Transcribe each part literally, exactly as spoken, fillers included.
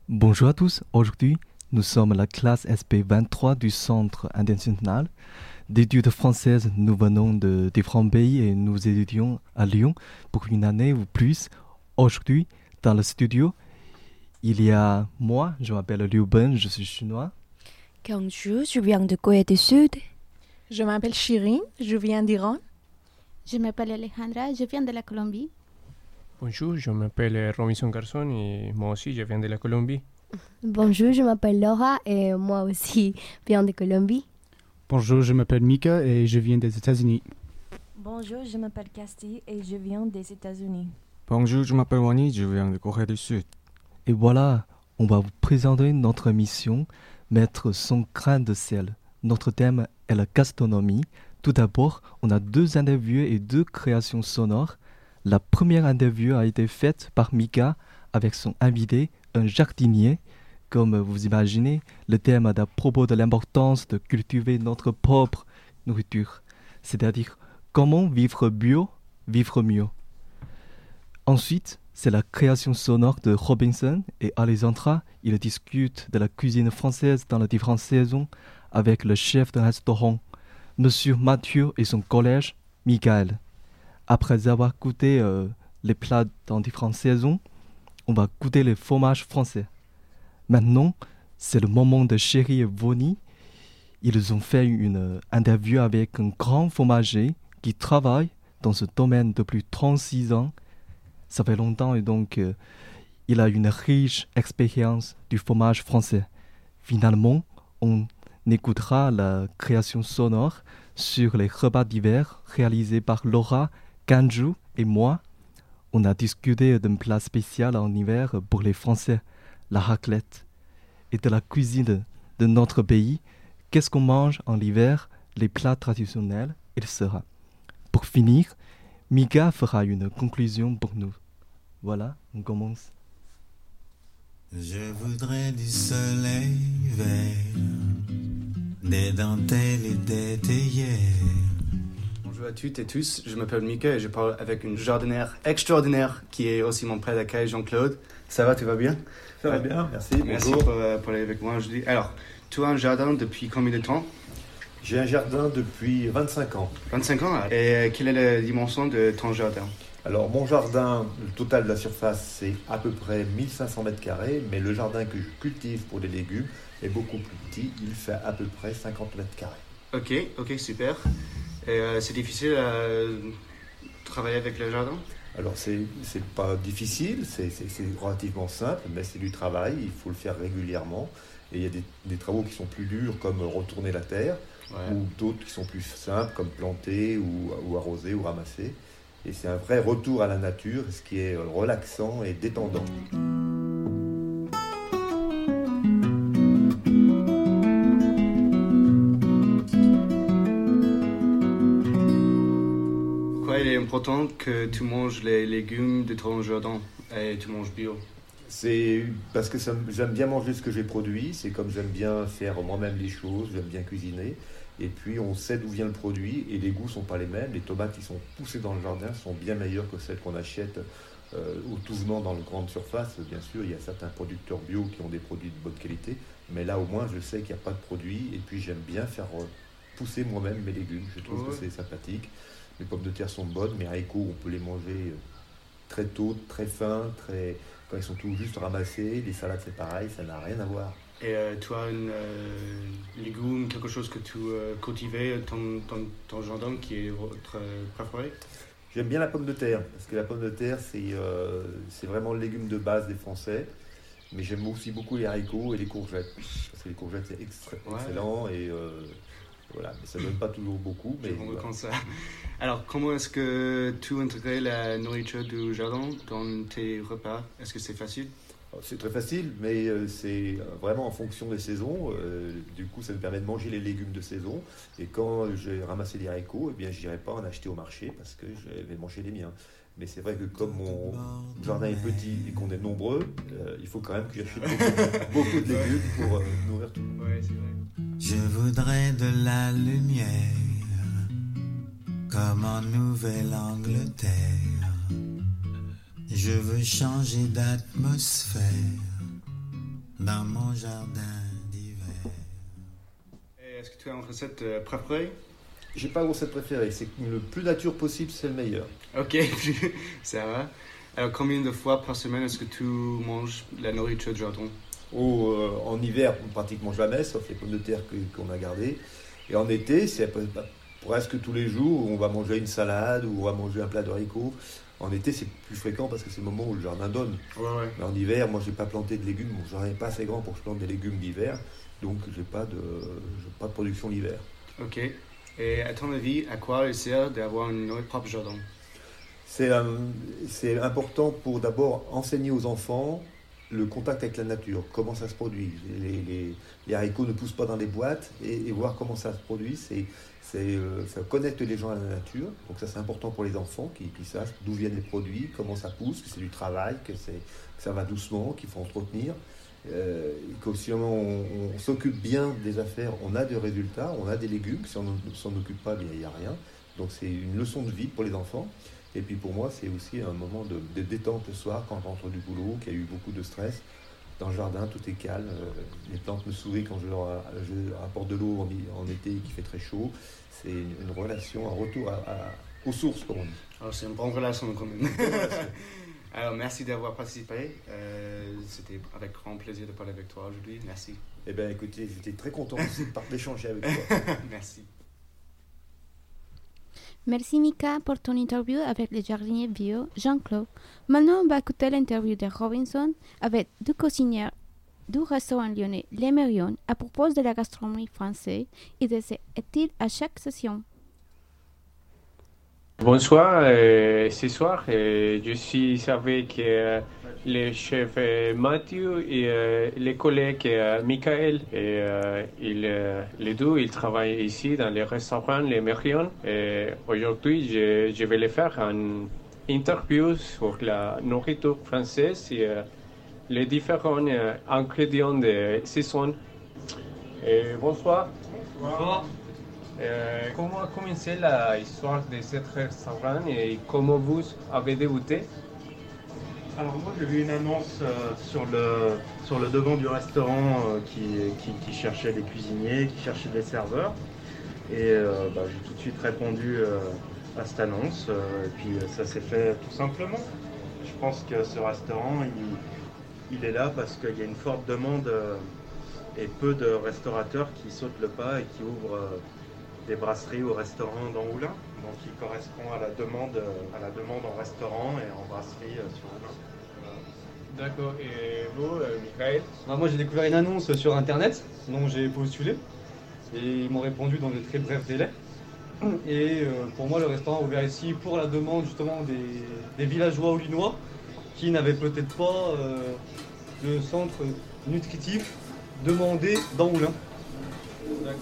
Bonjour à tous, aujourd'hui nous sommes la classe S P vingt-trois du Centre international d'études françaises. Nous venons de différents pays et nous étudions à Lyon pour une année ou plus. Aujourd'hui, dans le studio, il y a moi, je m'appelle Liu Ben, je suis chinois. Bonjour, je viens de Corée du Sud. Je m'appelle Shirin, je viens d'Iran. Je m'appelle Alejandra, je viens de la Colombie. Bonjour, je m'appelle Robinson Garçon et moi aussi je viens de la Colombie. Bonjour, je m'appelle Laura et moi aussi viens de Colombie. Bonjour, je m'appelle Mika et je viens des États-Unis. Bonjour, je m'appelle Casti et je viens des États-Unis. Bonjour, je m'appelle Wani, je viens de Corée du Sud. Et voilà, on va vous présenter notre émission Mettre son grain de sel. Notre thème est la gastronomie. Tout d'abord, on a deux interviews et deux créations sonores. La première interview a été faite par Mika avec son invité, un jardinier. Comme vous imaginez, le thème est à propos de l'importance de cultiver notre propre nourriture, c'est-à-dire comment vivre bio, vivre mieux. Ensuite, c'est la création sonore de Robinson et Alessandra. Ils discutent de la cuisine française dans les différentes saisons avec le chef d'un restaurant, Monsieur Mathieu et son collège, Michael. Après avoir goûté euh, les plats dans différentes saisons, on va goûter les fromages français. Maintenant, c'est le moment de Chéri et Vonnie. Ils ont fait une interview avec un grand fromager qui travaille dans ce domaine depuis trente-six ans. Ça fait longtemps et donc euh, il a une riche expérience du fromage français. Finalement, on écoutera la création sonore sur les repas d'hiver réalisés par Laura, Kanju et moi. On a discuté d'un plat spécial en hiver pour les Français, la raclette, et de la cuisine de notre pays. Qu'est-ce qu'on mange en hiver? Les plats traditionnels, il sera. Pour finir, Mika fera une conclusion pour nous. Voilà, on commence. Je voudrais du soleil vert, des dentelles et des théières. Bonjour à toutes et tous, je m'appelle Mika et je parle avec une jardinière extraordinaire qui est aussi mon prêt d'accueil, Jean-Claude. Ça va, tu vas bien? Ça va bien, merci. Merci bonjour. pour euh, parler avec moi aujourd'hui. Alors, tu as un jardin depuis combien de temps? J'ai un jardin depuis vingt-cinq ans. vingt-cinq ans? Et euh, quelle est la dimension de ton jardin? Alors, mon jardin, le total de la surface, c'est à peu près mille cinq cents mètres carrés, mais le jardin que je cultive pour les légumes est beaucoup plus petit. Il fait à peu près cinquante mètres carrés. Ok, ok, super. Et euh, c'est difficile à travailler avec le jardin? Alors, c'est, c'est pas difficile, c'est, c'est, c'est relativement simple, mais c'est du travail, il faut le faire régulièrement. Et il y a des, des travaux qui sont plus durs, comme retourner la terre, ouais. Ou d'autres qui sont plus simples, comme planter ou, ou arroser ou ramasser. Et c'est un vrai retour à la nature, ce qui est relaxant et détendant. Pourquoi il est important que tu manges les légumes de ton jardin et tu manges bio? C'est parce que ça, j'aime bien manger ce que j'ai produit, c'est comme j'aime bien faire moi-même les choses, j'aime bien cuisiner. Et puis on sait d'où vient le produit et les goûts ne sont pas les mêmes. Les tomates qui sont poussées dans le jardin sont bien meilleures que celles qu'on achète euh, au tout venant dans une grande surface. Bien sûr, il y a certains producteurs bio qui ont des produits de bonne qualité, mais là au moins je sais qu'il n'y a pas de produits. Et puis j'aime bien faire pousser moi-même mes légumes, je trouve ouais. que c'est sympathique. Les pommes de terre sont bonnes, mes haricots on peut les manger très tôt, très fins, très... quand ils sont tout juste ramassés. Les salades c'est pareil, ça n'a rien à voir. Et euh, tu as un euh, légume, quelque chose que tu euh, cultivais dans ton, ton jardin qui est votre préféré? J'aime bien la pomme de terre, parce que la pomme de terre, c'est, euh, c'est vraiment le légume de base des Français. Mais j'aime aussi beaucoup les haricots et les courgettes, parce que les courgettes, c'est extra- ouais. excellent. Et euh, voilà, mais ça ne donne pas toujours beaucoup. Mais voilà. Comme ça. Alors, comment est-ce que tu intègres la nourriture du jardin dans tes repas? Est-ce que c'est facile? C'est très facile, mais euh, c'est vraiment en fonction des saisons. Euh, du coup, ça me permet de manger les légumes de saison. Et quand j'ai ramassé les haricots, eh bien, je n'irai pas en acheter au marché parce que je vais manger les miens. Mais c'est vrai que comme mon jardin est petit et qu'on est nombreux, euh, il faut quand même que j'achète beaucoup, beaucoup de légumes pour euh, nourrir tout le monde. Ouais, c'est vrai. Je voudrais de la lumière, comme en Nouvelle-Angleterre. Je veux changer d'atmosphère dans mon jardin d'hiver. Est-ce que tu as une recette euh, préférée? J'ai pas une recette préférée, c'est que le plus nature possible, c'est le meilleur. Ok, ça va. Alors combien de fois par semaine est-ce que tu manges la nourriture de jardin? Oh, euh, en hiver, pratiquement jamais, sauf les pommes de terre que, qu'on a gardées. Et en été, c'est presque tous les jours où on va manger une salade ou on va manger un plat d'haricots. En été, c'est plus fréquent parce que c'est le moment où le jardin donne. Ouais, ouais. Mais en hiver, moi, j'ai pas planté de légumes. Mon jardin n'est pas assez grand pour que je plante des légumes d'hiver. Donc, j'ai pas de, j'ai pas de production l'hiver. Ok. Et à ton avis, à quoi il sert d'avoir un propre jardin? C'est, euh, c'est important pour d'abord enseigner aux enfants le contact avec la nature, comment ça se produit. Les, les, les haricots ne poussent pas dans des boîtes et, et voir comment ça se produit, c'est, c'est, euh, ça connecte les gens à la nature. Donc ça, c'est important pour les enfants qui, qui sachent d'où viennent les produits, comment ça pousse, que c'est du travail, que, c'est, que ça va doucement, qu'il faut entretenir. Euh, que si on, on, on s'occupe bien des affaires, on a des résultats, on a des légumes. Si on ne s'en occupe pas, il n'y a rien. Donc c'est une leçon de vie pour les enfants. Et puis pour moi, c'est aussi un moment de, de détente le soir quand on rentre du boulot, qu'il y a eu beaucoup de stress. Dans le jardin, tout est calme. Les plantes me sourient quand je leur je apporte de l'eau en, en été qui fait très chaud. C'est une, une relation, un retour à, à, aux sources, comme on dit. Alors, c'est une bonne relation quand même. Alors, merci d'avoir participé. Euh, c'était avec grand plaisir de parler avec toi aujourd'hui. Merci. Eh bien, écoutez, j'étais très content aussi d'échanger avec toi. Merci. Merci Mika pour ton interview avec le jardinier bio Jean-Claude. Maintenant, on va écouter l'interview de Robinson avec deux cuisinières du restaurant lyonnais Les Mérions à propos de la gastronomie française et de ses styles à chaque session. Bonsoir, euh, ce soir, euh, je suis avec euh, le chef euh, Mathieu et euh, les collègues euh, Michael. Et, euh, ils, euh, les deux, ils travaillent ici dans le restaurant Les Mérions. Et aujourd'hui, je, je vais les faire une interview sur la nourriture française et euh, les différents euh, ingrédients de saison. Et bonsoir. Bonsoir. Euh, comment a commencé l'histoire de ce restaurant et comment vous avez débuté? Alors moi j'ai vu une annonce euh, sur, le, sur le devant du restaurant euh, qui, qui, qui cherchait des cuisiniers, qui cherchait des serveurs. Et euh, bah, j'ai tout de suite répondu euh, à cette annonce euh, et puis ça s'est fait tout simplement. Je pense que ce restaurant il, il est là parce qu'il y a une forte demande euh, et peu de restaurateurs qui sautent le pas et qui ouvrent euh, des brasseries au restaurant d'Angoulins, donc qui correspond à la demande, à la demande en restaurant et en brasserie euh, sur Angoulins. D'accord, et vous, euh, Michael? Alors moi j'ai découvert une annonce sur internet, donc j'ai postulé, et ils m'ont répondu dans de très brefs délais. Et euh, pour moi le restaurant a ouvert ici pour la demande justement des, des villageois aulinois qui n'avaient peut-être pas euh, le centre nutritif demandé d'Angoulins. D'accord.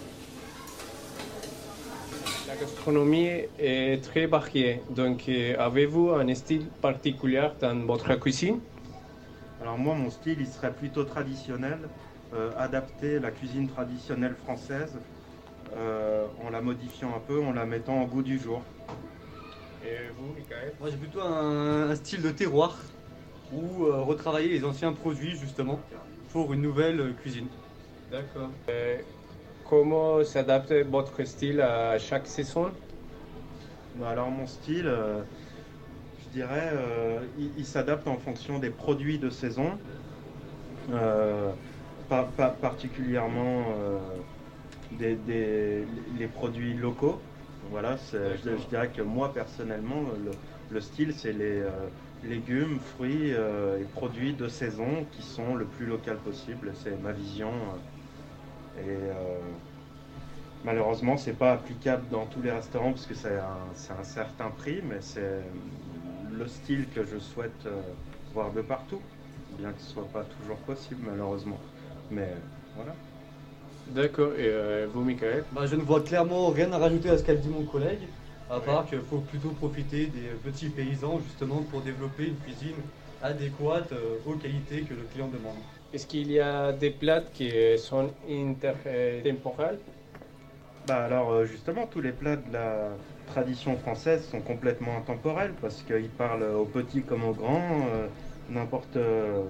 La gastronomie est très variée, donc euh, avez-vous un style particulier dans votre cuisine? Alors moi, mon style, il serait plutôt traditionnel, euh, adapté à la cuisine traditionnelle française, euh, en la modifiant un peu, en la mettant au goût du jour. Et vous, Michael? Moi j'ai plutôt un, un style de terroir, où euh, retravailler les anciens produits justement pour une nouvelle euh, cuisine. D'accord. Euh, Comment s'adapte votre style à chaque saison? Bah alors mon style, euh, je dirais, euh, il, il s'adapte en fonction des produits de saison, euh, pas, pas particulièrement euh, des, des, les produits locaux. Voilà, c'est, je, je dirais que moi personnellement, le, le style c'est les euh, légumes, fruits euh, et produits de saison qui sont le plus local possible. C'est ma vision. Euh, Et euh, malheureusement, c'est pas applicable dans tous les restaurants parce que c'est un, c'est un certain prix, mais c'est le style que je souhaite euh, voir de partout, bien que ce soit pas toujours possible malheureusement. Mais voilà. D'accord. Et euh, vous, Michael? Bah, je ne vois clairement rien à rajouter à ce qu'a dit mon collègue, à part qu'il faut plutôt profiter des petits paysans justement pour développer une cuisine adéquate euh, aux qualités que le client demande. Est-ce qu'il y a des plats qui sont intertemporels? Bah alors justement, tous les plats de la tradition française sont complètement intemporels parce qu'ils parlent aux petits comme aux grands, euh, n'importe, euh,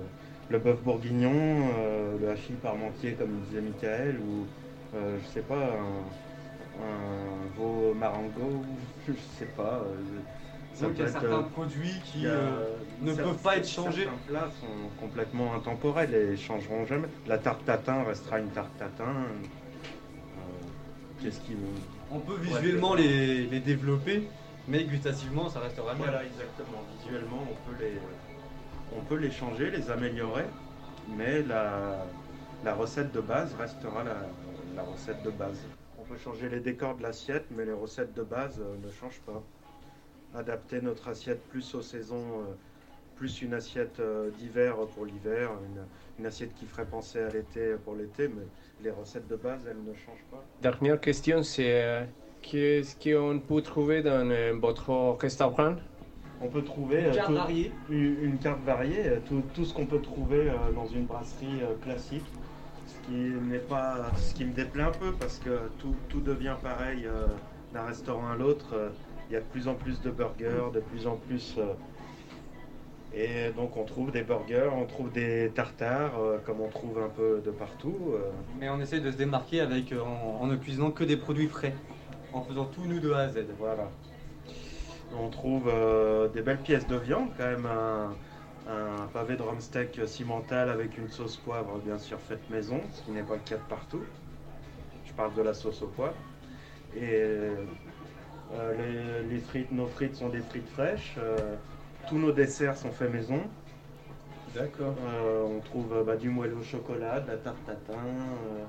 le bœuf bourguignon, euh, le hachis parmentier comme disait Michael, ou euh, je sais pas, un, un veau marengo, je sais pas. Euh, ça Donc il y a peut être, certains euh, produits qui il y a- euh, ne cer- peuvent pas être changés. Certains plats sont complètement intemporels et changeront jamais. La tarte tatin restera une tarte tatin. Euh, Qu'est-ce qui me... On peut Ouais, visuellement c'est- les, les développer, mais gustativement ça restera le même. Voilà, exactement. Visuellement, on peut les, on peut les changer, les améliorer, mais la, la recette de base restera la, la recette de base. On peut changer les décors de l'assiette, mais les recettes de base euh, ne changent pas. Adapter notre assiette plus aux saisons, euh, plus une assiette euh, d'hiver pour l'hiver, une, une assiette qui ferait penser à l'été pour l'été, mais les recettes de base, elles ne changent pas. Dernière question, c'est euh, qu'est-ce qu'on peut trouver dans euh, votre restaurant? On peut trouver Une euh, carte tout- variée. une, une carte variée, euh, tout, tout ce qu'on peut trouver euh, dans une brasserie euh, classique, ce qui n'est pas, ce qui me déplaît un peu parce que tout, tout devient pareil euh, d'un restaurant à l'autre. Euh, Il y a de plus en plus de burgers, de plus en plus, euh, et donc on trouve des burgers, on trouve des tartares, euh, comme on trouve un peu de partout. euh. Mais on essaie de se démarquer avec, euh, en, en ne cuisinant que des produits frais, en faisant tout nous de A à Z. Voilà. On trouve euh, des belles pièces de viande, quand même un, un pavé de rumsteak cimental avec une sauce poivre bien sûr faite maison, ce qui n'est pas le cas de partout. Je parle de la sauce au poivre. Et euh, les, les frites, nos frites sont des frites fraîches. euh, tous nos desserts sont faits maison. D'accord. Euh, on trouve euh, bah, du moelleux au chocolat, de la tarte tatin. euh,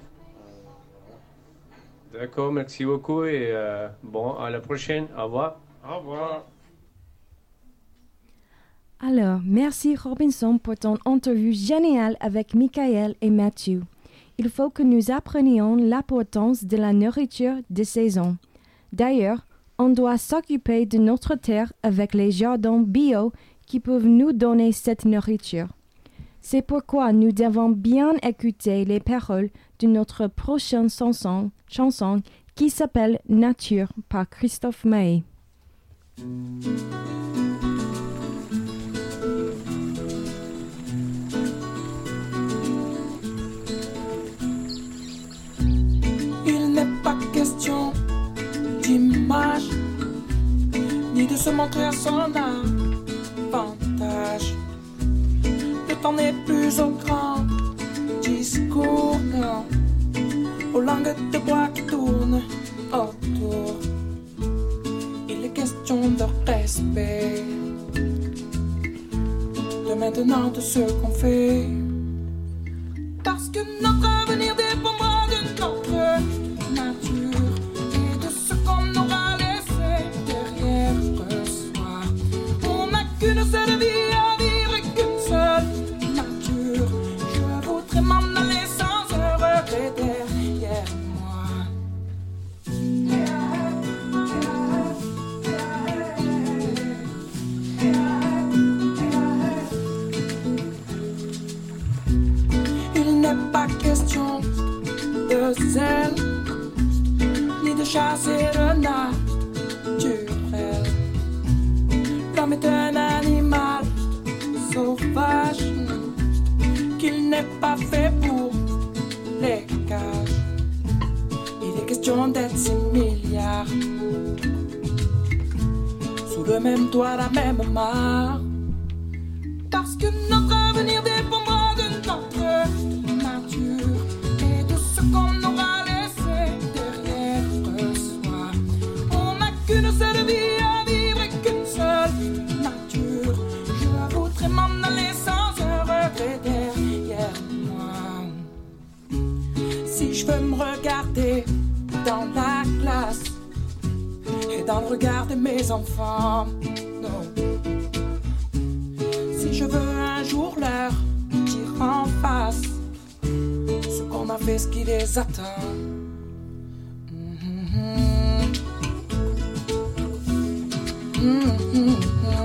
D'accord, merci beaucoup et euh, bon, à la prochaine. Au revoir. Au revoir. Alors, merci Robinson pour ton interview géniale avec Michael et Matthew. Il faut que nous apprenions l'importance de la nourriture de saison. D'ailleurs, on doit s'occuper de notre terre avec les jardins bio qui peuvent nous donner cette nourriture. C'est pourquoi nous devons bien écouter les paroles de notre prochaine chanson, chanson qui s'appelle Nature par Christophe Maé. Il n'est pas question d'image, ni de se montrer à son avantage. Le temps n'est plus au grand discours, non, aux langues de bois qui tournent autour. Il est question de respect, de maintenant de ce qu'on fait, parce que notre avenir dépendra de notre nature et de ce qu'on aura laissé derrière soi. On n'a qu'une seule vie à vivre et qu'une seule nature. Je voudrais m'en aller sans un regret derrière moi. Il n'est pas question de zèle, ni de chasser le naturel. L'homme est un animal sauvage, qu'il n'est pas fait pour les cages. Il est question d'être six milliards, sous le même toit, la même mare. Parce que notre avenir dépendra de notre nature et de ce qu'on aura laissé derrière soi. On n'a qu'une seule vie à vivre et qu'une seule nature. Je voudrais m'en aller sans un regret derrière moi. Si je veux me regarder dans la glace et dans le regard de mes enfants, non. Si je veux un jour leur dire en face ce qu'on a fait, ce qui les attend. Mm-hmm. Mm-hmm.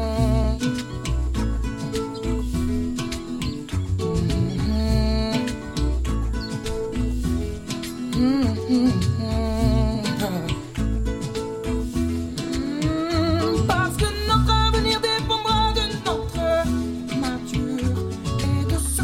Mm-hmm. Mm-hmm. Parce que notre avenir dépendra de notre nature et de ce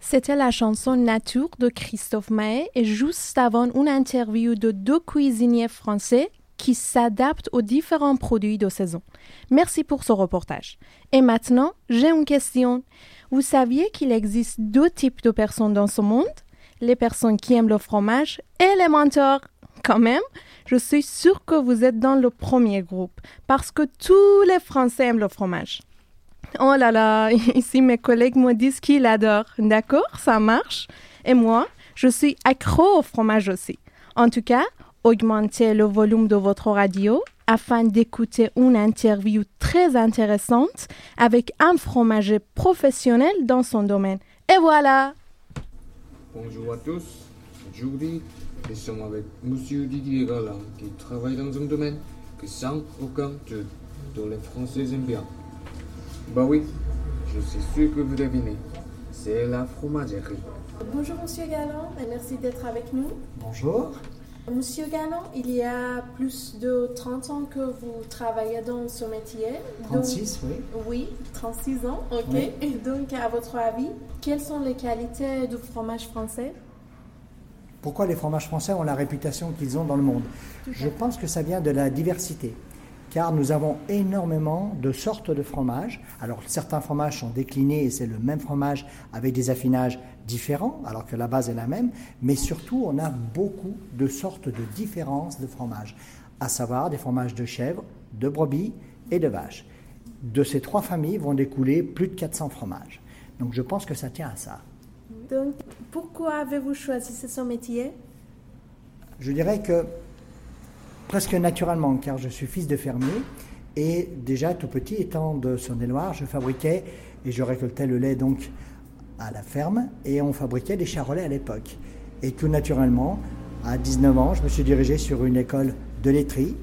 C'était la chanson Nature de Christophe Maé et juste avant une interview de deux cuisiniers français qui s'adaptent aux différents produits de saison. Merci pour ce reportage. Et maintenant, j'ai une question. Vous saviez qu'il existe deux types de personnes dans ce monde? Les personnes qui aiment le fromage et les mentors. Quand même, je suis sûre que vous êtes dans le premier groupe parce que tous les Français aiment le fromage. Oh là là, ici mes collègues me disent qu'ils adorent. D'accord, ça marche. Et moi, je suis accro au fromage aussi. En tout cas, augmentez le volume de votre radio afin d'écouter une interview très intéressante avec un fromager professionnel dans son domaine. Et voilà! Bonjour à tous. Aujourd'hui, nous sommes avec Monsieur Didier Galland qui travaille dans un domaine que sans aucun doute tous les Français aiment bien. Bah oui, je suis sûr que vous devinez. C'est la fromagerie. Bonjour Monsieur Galland et merci d'être avec nous. Bonjour. Monsieur Galland, il y a plus de trente ans que vous travaillez dans ce métier. trente-six, donc, oui. Oui, trente-six ans, ok. Oui. Et donc, à votre avis, quelles sont les qualités du fromage français? Pourquoi les fromages français ont la réputation qu'ils ont dans le monde? Je pense que ça vient de la diversité. Car nous avons énormément de sortes de fromages. Alors certains fromages sont déclinés et c'est le même fromage avec des affinages différents, alors que la base est la même, mais surtout on a beaucoup de sortes de différences de fromages, à savoir des fromages de chèvre, de brebis et de vache. De ces trois familles vont découler plus de quatre cents fromages. Donc je pense que ça tient à ça. Donc pourquoi avez-vous choisi ce métier? Je dirais que presque naturellement, car je suis fils de fermier et déjà tout petit, étant de Saône-et-Loire, je fabriquais et je récoltais le lait donc à la ferme et on fabriquait des charolais à l'époque. Et tout naturellement, à dix-neuf ans, je me suis dirigé sur une école de laiterie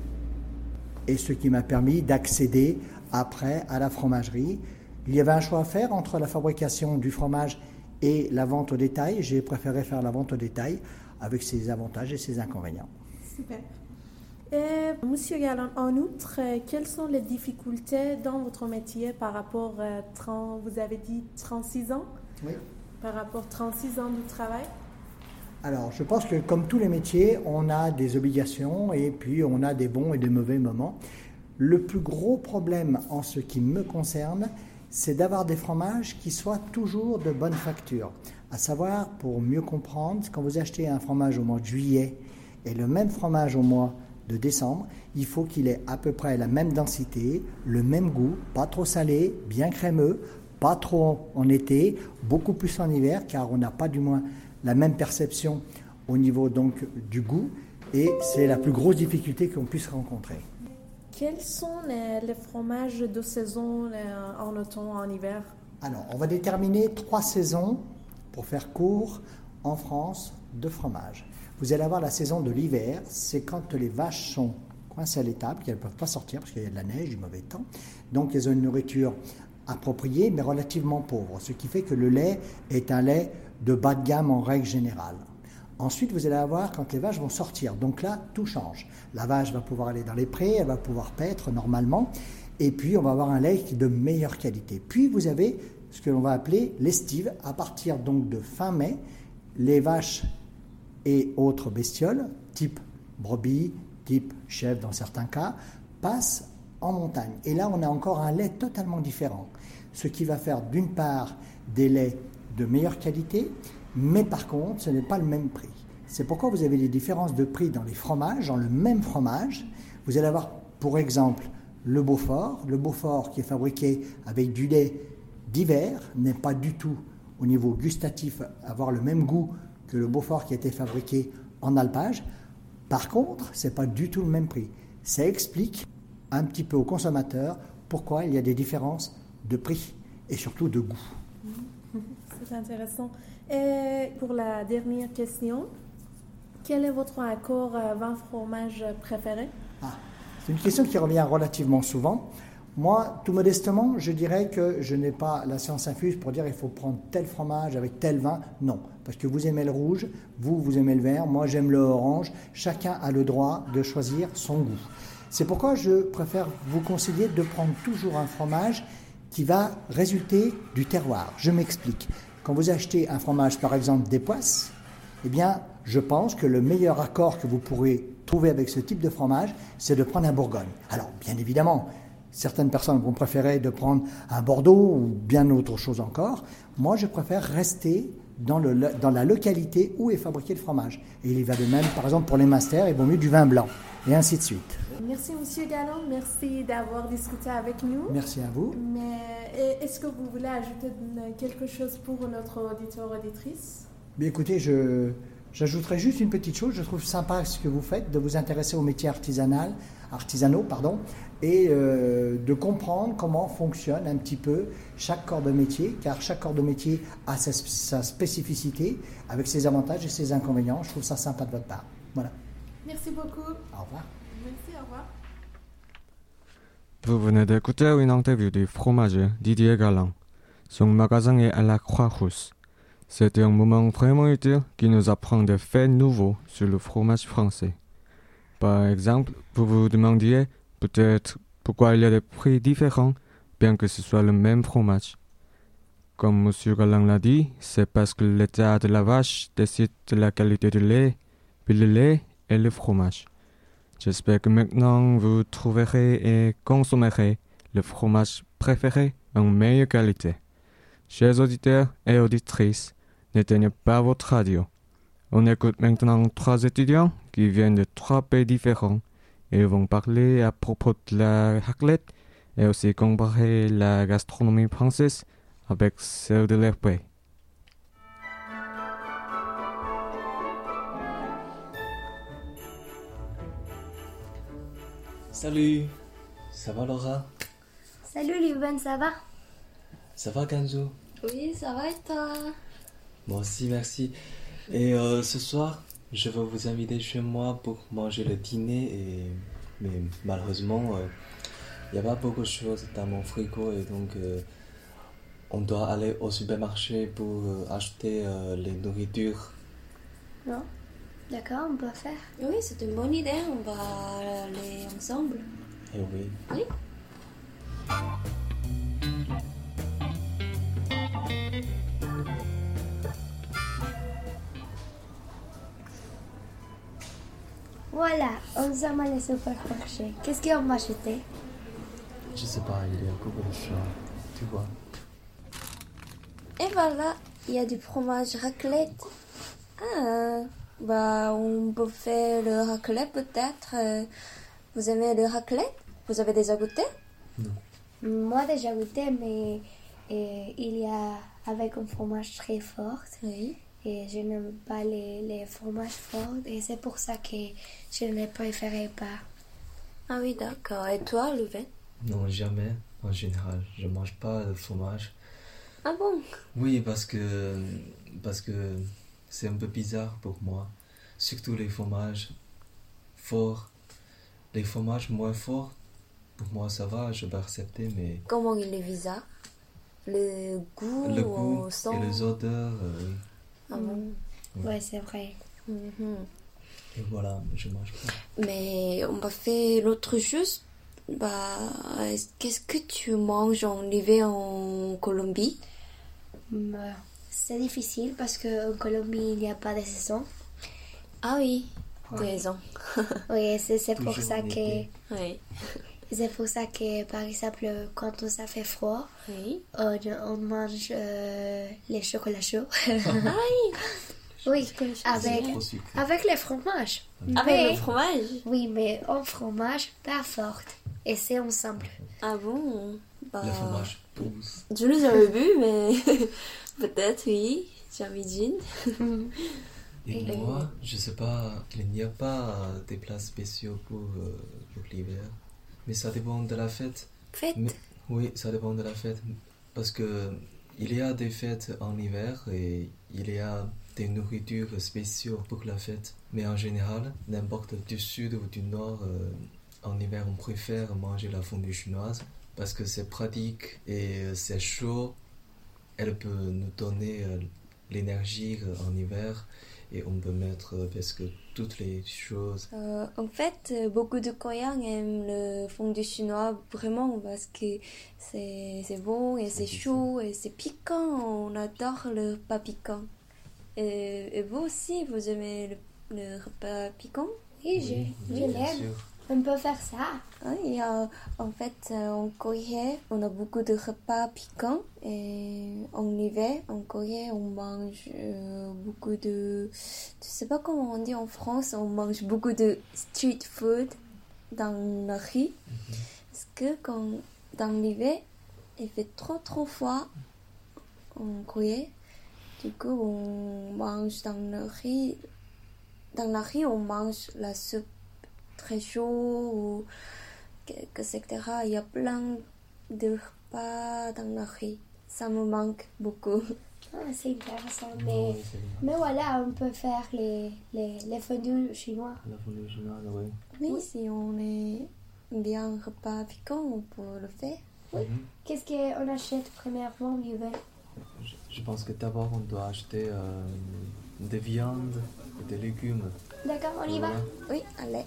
et ce qui m'a permis d'accéder après à la fromagerie. Il y avait un choix à faire entre la fabrication du fromage et la vente au détail. J'ai préféré faire la vente au détail avec ses avantages et ses inconvénients. Super. Et, Monsieur Galland, en outre, quelles sont les difficultés dans votre métier par rapport à, trente, vous avez dit trente-six ans? Oui. Par rapport à trente-six ans de travail? Alors, je pense que comme tous les métiers, on a des obligations et puis on a des bons et des mauvais moments. Le plus gros problème en ce qui me concerne, c'est d'avoir des fromages qui soient toujours de bonne facture. À savoir, pour mieux comprendre, quand vous achetez un fromage au mois de juillet et le même fromage au mois de décembre, il faut qu'il ait à peu près la même densité, le même goût, pas trop salé, bien crémeux, pas trop en été, beaucoup plus en hiver, car on n'a pas du moins la même perception au niveau donc du goût, et c'est la plus grosse difficulté qu'on puisse rencontrer. Quels sont les, les fromages de saison les, en automne, en hiver? Alors, on va déterminer trois saisons, pour faire court, en France, de fromage. Vous allez avoir la saison de l'hiver, c'est quand les vaches sont coincées à l'étable, qu'elles ne peuvent pas sortir parce qu'il y a de la neige, du mauvais temps. Donc, elles ont une nourriture appropriée, mais relativement pauvre, ce qui fait que le lait est un lait de bas de gamme en règle générale. Ensuite, vous allez avoir quand les vaches vont sortir. Donc là, tout change. La vache va pouvoir aller dans les prés, elle va pouvoir paître normalement, et puis on va avoir un lait qui est de meilleure qualité. Puis vous avez ce que l'on va appeler l'estive. À partir donc de fin mai, les vaches et autres bestioles, type brebis, type chèvre dans certains cas, passent en montagne. Et là, on a encore un lait totalement différent, ce qui va faire d'une part des laits de meilleure qualité, mais par contre, ce n'est pas le même prix. C'est pourquoi vous avez des différences de prix dans les fromages, dans le même fromage. Vous allez avoir, pour exemple, le Beaufort. Le Beaufort qui est fabriqué avec du lait d'hiver n'est pas du tout, au niveau gustatif, avoir le même goût que le Beaufort qui a été fabriqué en alpage. Par contre, ce n'est pas du tout le même prix. Ça explique un petit peu aux consommateurs pourquoi il y a des différences de prix et surtout de goût. C'est intéressant. Et pour la dernière question, quel est votre accord vin fromage préféré? Ah, c'est une question qui revient relativement souvent. Moi, tout modestement, je dirais que je n'ai pas la science infuse pour dire il faut prendre tel fromage avec tel vin. Non, parce que vous aimez le rouge, vous, vous aimez le vert, moi j'aime le orange. Chacun a le droit de choisir son goût. C'est pourquoi je préfère vous conseiller de prendre toujours un fromage qui va résulter du terroir. Je m'explique. Quand vous achetez un fromage, par exemple des Poisses, eh bien, je pense que le meilleur accord que vous pourrez trouver avec ce type de fromage, c'est de prendre un Bourgogne. Alors, bien évidemment, certaines personnes vont préférer de prendre un Bordeaux ou bien autre chose encore. Moi, je préfère rester dans, le, dans la localité où est fabriqué le fromage. Et il va de même, par exemple, pour les masters, il vaut mieux du vin blanc, et ainsi de suite. Merci, Monsieur Galland. Merci d'avoir discuté avec nous. Merci à vous. Mais est-ce que vous voulez ajouter quelque chose pour notre auditeur auditrice? Bien, écoutez, je, j'ajouterai juste une petite chose. Je trouve sympa ce que vous faites, de vous intéresser aux métiers artisanaux, artisanaux pardon, et euh, de comprendre comment fonctionne un petit peu chaque corps de métier, car chaque corps de métier a sa, sa spécificité, avec ses avantages et ses inconvénients. Je trouve ça sympa de votre part. Voilà. Merci beaucoup. Au revoir. Merci, au revoir. Vous venez d'écouter une interview du fromager Didier Galland. Son magasin est à la Croix-Rousse. C'était un moment vraiment utile qui nous apprend des faits nouveaux sur le fromage français. Par exemple, vous vous demandiez peut-être pourquoi il y a des prix différents, bien que ce soit le même fromage. Comme M. Galland l'a dit, c'est parce que l'état de la vache décide de la qualité du lait, puis le lait et le fromage. J'espère que maintenant vous trouverez et consommerez le fromage préféré en meilleure qualité. Chers auditeurs et auditrices, n'éteignez pas votre radio. On écoute maintenant trois étudiants qui viennent de trois pays différents et vont parler à propos de la raclette et aussi comparer la gastronomie française avec celle de leur pays. Salut, ça va Laura? Salut Liban, ça va? Ça va Kanzo? Oui, ça va et toi? Moi aussi, merci. Et euh, ce soir, je vais vous inviter chez moi pour manger le dîner. Et... Mais malheureusement, il euh, n'y a pas beaucoup de choses dans mon frigo et donc euh, on doit aller au supermarché pour euh, acheter euh, les nourritures. Non? D'accord, on peut faire. Oui, c'est une bonne idée, on va aller ensemble. Eh oui. Oui. Voilà, on s'en va au supermarché. Qu'est-ce qu'on va acheter? Je sais pas, il y a beaucoup de choses, tu vois. Et voilà, il y a du fromage raclette. Ah, bah on peut faire le raclette peut-être. Vous aimez le raclette? Vous avez déjà goûté? Non. Moi déjà goûté, mais et, il y a avec un fromage très fort. Oui. Et je n'aime pas les, les fromages forts et c'est pour ça que je ne les préférais pas. Ah oui, d'accord. Et toi, Louvain? Non, jamais. En général, je mange pas de fromage. Ah bon? Oui, parce que parce que c'est un peu bizarre pour moi. Surtout les fromages forts. Les fromages moins forts, pour moi ça va, je peux accepter, mais... Comment il est bizarre? Le goût, le goût son... et les odeurs, euh, oui. Ah bon? Ouais, ouais c'est vrai. Mm-hmm. Et voilà, je mange pas. Mais on va faire l'autre chose. Bah, qu'est-ce que tu manges en hiver en Colombie? Bah, c'est difficile parce qu'en Colombie, il n'y a pas de saison. Ah oui, ouais. tu as raison. Oui, c'est, c'est pour ça que... Oui. C'est pour ça que, par exemple, quand ça fait froid, oui. on, on mange euh, les chocolats chauds. Ah oui. Oui, avec, avec les fromages. Avec mais, le fromage? Oui, mais un fromage pas fort. Et c'est ensemble. Ah bon? Bah, le fromage pousse. Je ne l'ai jamais vu, mais peut-être oui, j'imagine. Et, Et moi, je sais pas, il n'y a pas des plats spéciaux pour, euh, pour l'hiver. Mais ça dépend de la fête. Fête? Mais, oui, ça dépend de la fête. Parce que il y a des fêtes en hiver et il y a des nourritures spéciaux pour la fête. Mais en général, n'importe du sud ou du nord, euh, en hiver, on préfère manger la fondue chinoise parce que c'est pratique et c'est chaud. Elle peut nous donner euh, l'énergie en hiver et on peut mettre euh, presque toutes les choses. Euh, en fait, euh, beaucoup de Coréens aiment le fondue chinois vraiment parce que c'est, c'est bon et c'est chaud et c'est piquant. On adore le repas piquant. Et, et vous aussi, vous aimez le, le repas piquant? Oui, je, Oui, je bien l'aime. sûr. On peut faire ça. Ah, il y a, en fait, euh, en Corée, on a beaucoup de repas piquants. Et en hiver, en Corée, on mange euh, beaucoup de... Je sais pas comment on dit en France, on mange beaucoup de street food dans la rue. Parce que quand, dans l'hiver, il fait trop trop froid en Corée. Du coup, on mange dans la rue. Dans la rue, on mange la soupe très chaud ou et cetera. Il y a plein de repas dans la rue. Ça me manque beaucoup. Ah, c'est intéressant. Mais, mais voilà, on peut faire les, les, les fondus chinois. La fondue chinoise, oui. Oui, si on est bien repas piquant, on peut le faire. Oui. Qu'est-ce qu'on achète premièrement en hiver? Je, je pense que d'abord on doit acheter euh, des viandes et des légumes. D'accord, on y va? Oui, allez.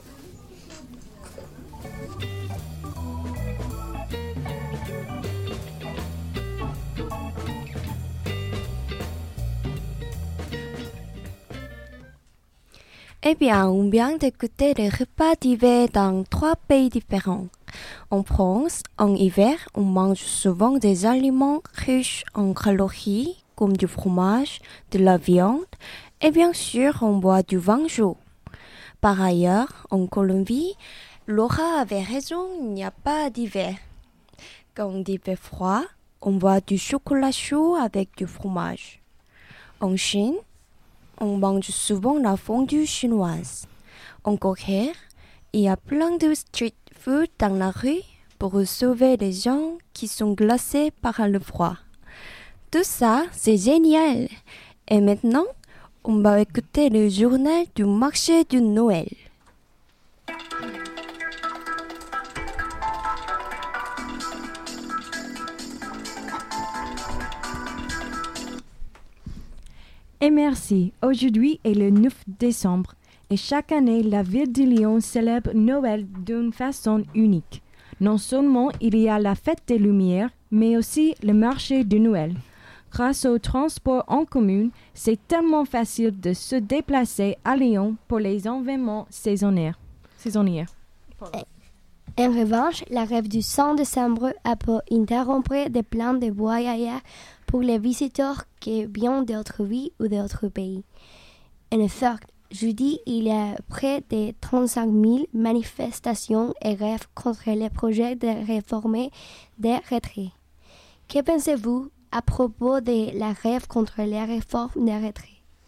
Eh bien, on vient d'écouter les repas d'hiver dans trois pays différents. En France, en hiver, on mange souvent des aliments riches en calories, comme du fromage, de la viande, et bien sûr, on boit du vin chaud. Par ailleurs, en Colombie, Laura avait raison, il n'y a pas d'hiver. Quand il fait froid, on boit du chocolat chaud avec du fromage. En Chine, on mange souvent la fondue chinoise. En Corée, il y a plein de street food dans la rue pour sauver les gens qui sont glacés par le froid. Tout ça, c'est génial. Et maintenant, on va écouter le journal du marché de Noël. Et merci. Aujourd'hui est le neuf décembre et chaque année, la ville de Lyon célèbre Noël d'une façon unique. Non seulement il y a la fête des Lumières, mais aussi le marché de Noël. Grâce au transport en commun, c'est tellement facile de se déplacer à Lyon pour les événements saisonniers. saisonniers. En revanche, la grève du cinq décembre a pu interrompre des plans de voyage pour les visiteurs qui viennent d'autres villes ou d'autres pays. En effet, jeudi, il y a près de trente-cinq mille manifestations et grèves contre les projets de réformer des retraites. Que pensez-vous à propos de la grève contre les réformes des retraites?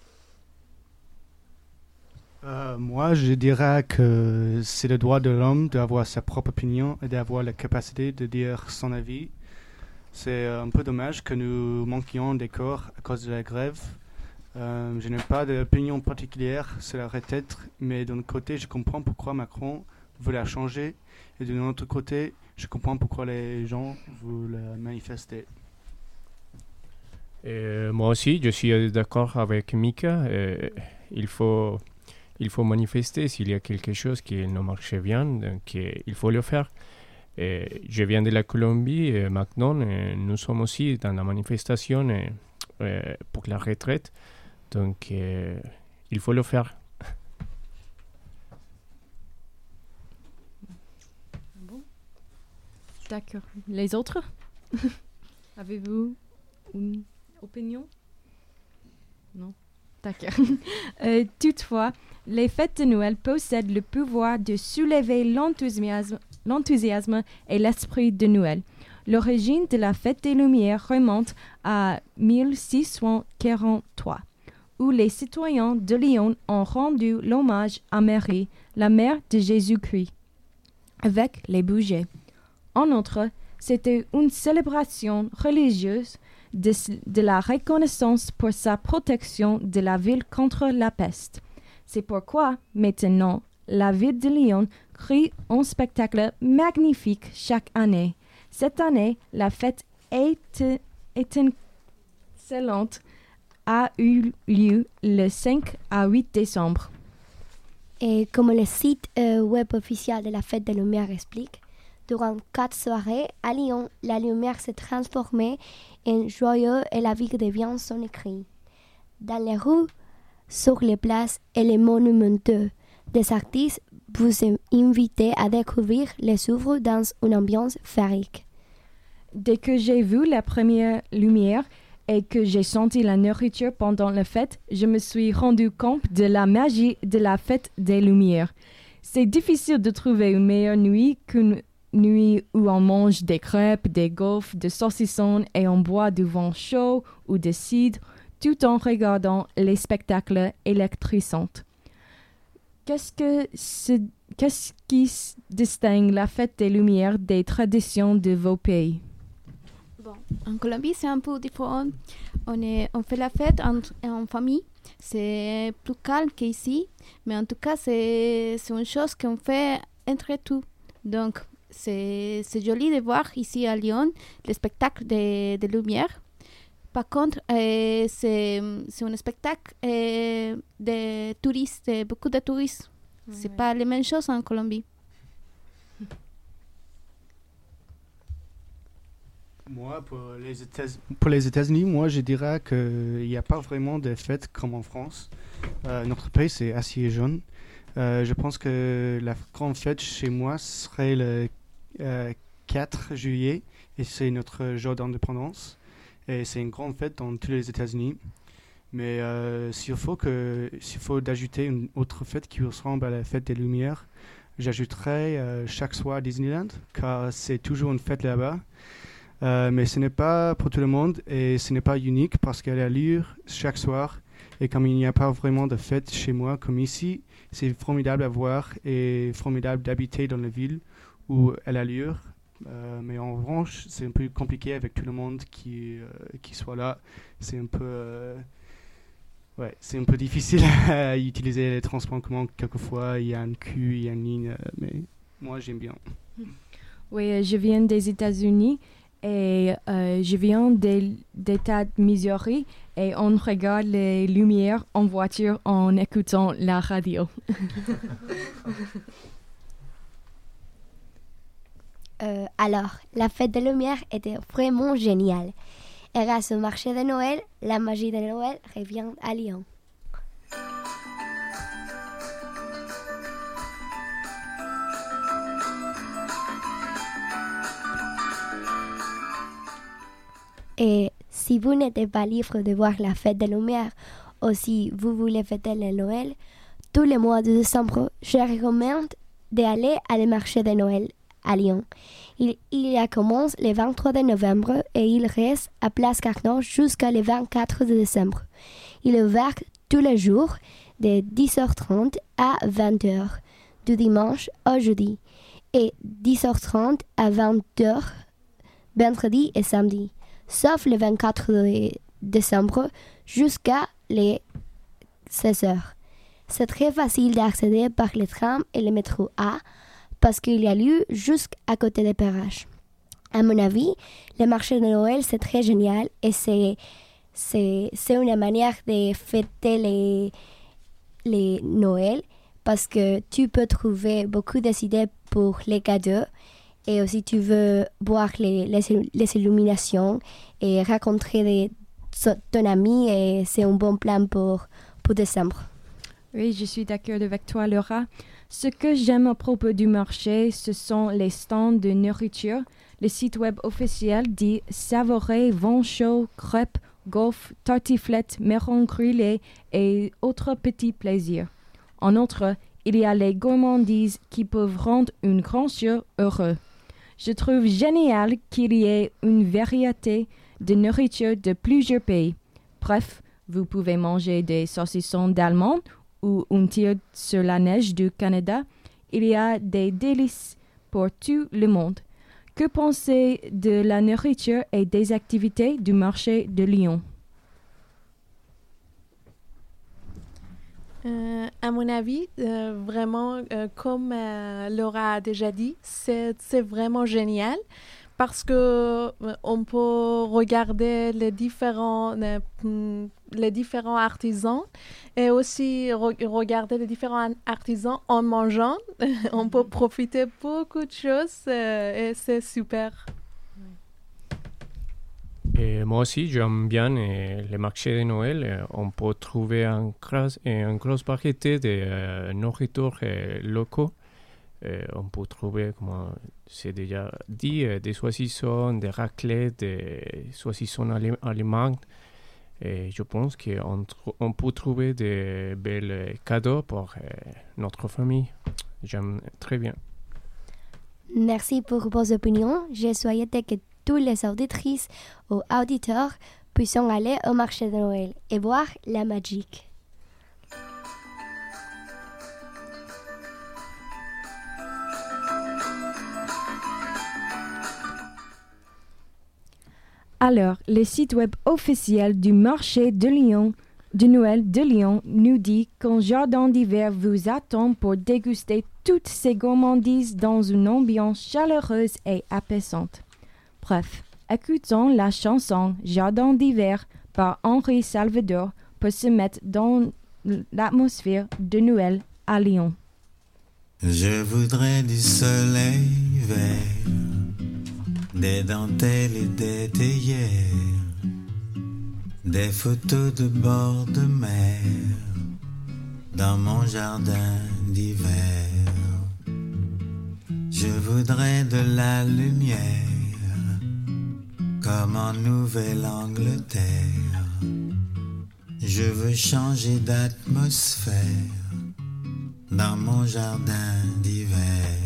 Euh, moi, je dirais que c'est le droit de l'homme d'avoir sa propre opinion et d'avoir la capacité de dire son avis. C'est un peu dommage que nous manquions d'accord à cause de la grève. Euh, je n'ai pas d'opinion particulière sur la retraite, mais d'un côté, je comprends pourquoi Macron veut la changer, et de l'autre côté, je comprends pourquoi les gens veulent la manifester. Et moi aussi, je suis d'accord avec Mika. Et il faut, il faut manifester s'il y a quelque chose qui ne marche bien, donc il faut le faire. Et je viens de la Colombie et maintenant, et nous sommes aussi dans la manifestation et, et pour la retraite, donc et, il faut le faire. Bon. D'accord. Les autres? Avez-vous une opinion? Non? D'accord. euh, toutefois, les fêtes de Noël possèdent le pouvoir de soulever l'enthousiasme, l'enthousiasme et l'esprit de Noël. L'origine de la fête des Lumières remonte à mille six cent quarante-trois, où les citoyens de Lyon ont rendu l'hommage à Marie, la mère de Jésus-Christ, avec les bougies. En outre, c'était une célébration religieuse de, de la reconnaissance pour sa protection de la ville contre la peste. C'est pourquoi, maintenant, la ville de Lyon crée un spectacle magnifique chaque année. Cette année, la fête est, est excellente a eu lieu le cinq à huit décembre. Et comme le site euh, web officiel de la Fête des Lumières explique, durant quatre soirées à Lyon, la lumière s'est transformée en joyeux et la vie devient son écrit. Dans les rues, sur les places et les monumentaux des artistes, vous êtes invités à découvrir les œuvres dans une ambiance féerique. Dès que j'ai vu la première lumière et que j'ai senti la nourriture pendant la fête, je me suis rendu compte de la magie de la Fête des Lumières. C'est difficile de trouver une meilleure nuit qu'une nuit où on mange des crêpes, des gaufres, des saucissons et on boit du vin chaud ou des cidres tout en regardant les spectacles électrisants. Qu'est-ce, que ce, qu'est-ce qui distingue la Fête des Lumières des traditions de vos pays? Bon, en Colombie, c'est un peu différent. On, est, on fait la fête en, en famille. C'est plus calme qu'ici. Mais en tout cas, c'est, c'est une chose qu'on fait entre tous. Donc, c'est, c'est joli de voir ici à Lyon le spectacle de, de lumière. Par contre, euh, c'est, c'est un spectacle euh, de touristes, de beaucoup de touristes. Ouais. C'est pas la même chose en Colombie. Moi, pour les, États- pour les États-Unis, moi, je dirais qu'il n'y a pas vraiment de fête comme en France. Euh, notre pays, c'est assez jeune. Euh, je pense que la grande fête chez moi serait le euh, quatre juillet, et c'est notre jour d'indépendance. Et c'est une grande fête dans tous les États-Unis. Mais euh, s'il faut que, s'il faut d'ajouter une autre fête qui ressemble à la fête des Lumières, j'ajouterais euh, chaque soir à Disneyland, car c'est toujours une fête là-bas. Euh, mais ce n'est pas pour tout le monde et ce n'est pas unique parce qu'elle a lieu chaque soir. Et comme il n'y a pas vraiment de fête chez moi comme ici, c'est formidable à voir et formidable d'habiter dans la ville où elle a lieu. Euh, mais en revanche, c'est un peu compliqué avec tout le monde qui, euh, qui soit là. C'est un peu, euh, ouais, c'est un peu difficile à utiliser les transports en commun. Quelquefois, il y a une queue, il y a une ligne, euh, mais moi, j'aime bien. Oui, je viens des États-Unis et euh, je viens de l'État de Missouri et on regarde les lumières en voiture en écoutant la radio. Euh, alors, la fête des Lumières était vraiment géniale. Et grâce au marché de Noël, la magie de Noël revient à Lyon. Et si vous n'êtes pas libre de voir la fête des Lumières, ou si vous voulez fêter le Noël, tous les mois de décembre, je recommande d'aller à le marché de Noël à Lyon. Il, il a commencé le vingt-trois de novembre et il reste à Place Carnot jusqu'à le vingt-quatre de décembre. Il est ouvert tous les jours de dix heures trente à vingt heures, du dimanche au jeudi, et dix heures trente à vingt heures, vendredi et samedi, sauf le vingt-quatre de décembre jusqu'à les seize heures. C'est très facile d'accéder par le tram et le métro A, parce qu'il y a lieu jusqu'à côté des péages. À mon avis, le marché de Noël, c'est très génial et c'est, c'est, c'est une manière de fêter les, les Noël parce que tu peux trouver beaucoup d'idées pour les cadeaux et aussi tu veux voir les, les, les illuminations et rencontrer des, ton ami et c'est un bon plan pour, pour décembre. Oui, je suis d'accord avec toi, Laura. Ce que j'aime à propos du marché, ce sont les stands de nourriture. Le site web officiel dit savourer, vin chaud, crêpes, gaufres, tartiflettes, marrons grillés et autres petits plaisirs. En outre, il y a les gourmandises qui peuvent rendre une grand sûr heureux. Je trouve génial qu'il y ait une variété de nourriture de plusieurs pays. Bref, vous pouvez manger des saucissons d'Allemagne ou un tir sur la neige du Canada. Il y a des délices pour tout le monde. Que pensez de la nourriture et des activités du marché de Lyon? Euh, à mon avis, euh, vraiment, euh, comme euh, Laura a déjà dit, c'est, c'est vraiment génial parce que on peut regarder les différents, les, les différents artisans et aussi re- regarder les différents artisans en mangeant. On peut profiter beaucoup de choses euh, et c'est super. Et moi aussi, j'aime bien euh, les marchés de Noël. Euh, on peut trouver une grosse, une grosse variété de euh, nourritures euh, locaux. Euh, on peut trouver, comme c'est déjà dit, euh, des saucissons, des raclettes, des saucissons ali- aliments. Et je pense qu'on tr- on peut trouver de belles cadeaux pour euh, notre famille. J'aime très bien. Merci pour vos opinions. Je souhaite que tous les auditrices ou auditeurs puissent aller au marché de Noël et voir la magie. Alors, le site web officiel du marché de Lyon, de Noël de Lyon, nous dit qu'un jardin d'hiver vous attend pour déguster toutes ces gourmandises dans une ambiance chaleureuse et apaisante. Bref, écoutons la chanson Jardin d'hiver par Henri Salvador pour se mettre dans l'atmosphère de Noël à Lyon. Je voudrais du soleil vert, des dentelles et des théières, des photos de bord de mer dans mon jardin d'hiver. Je voudrais de la lumière comme en Nouvelle-Angleterre. Je veux changer d'atmosphère dans mon jardin d'hiver.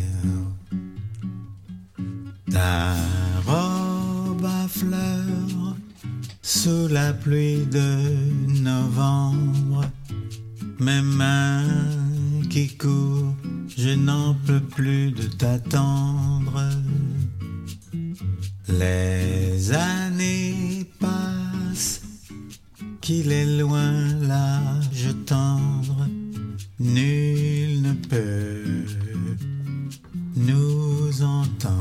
Ta robe à fleurs sous la pluie de novembre, mes mains qui courent, je n'en peux plus de t'attendre. Les années passent, qu'il est loin l'âge tendre, nul ne peut nous entendre.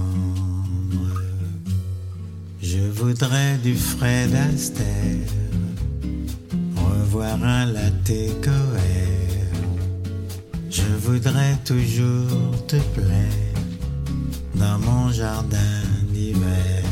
Je voudrais du Fred Astaire, revoir un latte coère. Je voudrais toujours te plaire dans mon jardin d'hiver.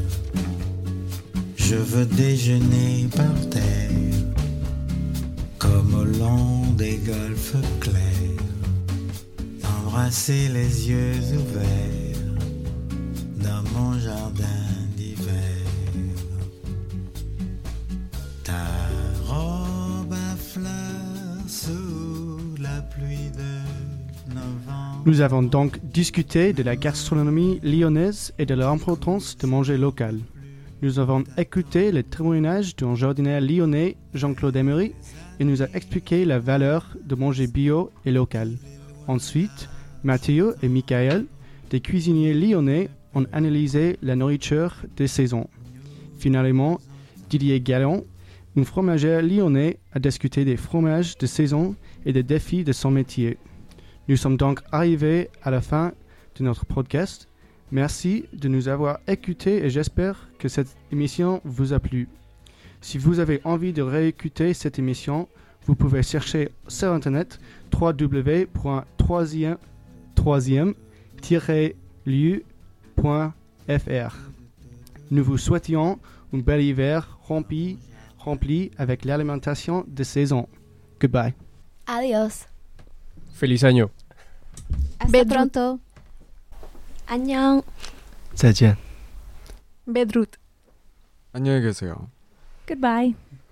Je veux déjeuner par terre comme au long des golfes clairs, embrasser les yeux ouverts dans mon jardin d'hiver. Ta robe à fleurs sous la pluie de novembre. Nous avons donc discuté de la gastronomie lyonnaise et de l'importance de manger local. Nous avons écouté le témoignage d'un jardinier lyonnais, Jean-Claude Emery, et nous a expliqué la valeur de manger bio et local. Ensuite, Mathieu et Michael, des cuisiniers lyonnais, ont analysé la nourriture des saisons. Finalement, Didier Gallon, un fromager lyonnais, a discuté des fromages de saison et des défis de son métier. Nous sommes donc arrivés à la fin de notre podcast. Merci de nous avoir écoutés et j'espère que cette émission vous a plu. Si vous avez envie de réécouter cette émission, vous pouvez chercher sur internet w w w point troisième tiret lieu point f r. Nous vous souhaitions un bel hiver rempli, rempli avec l'alimentation de saison. Goodbye. Adios. Feliz año. Hasta pronto. 안녕. 再见. Bedrut. 안녕히 계세요. Goodbye.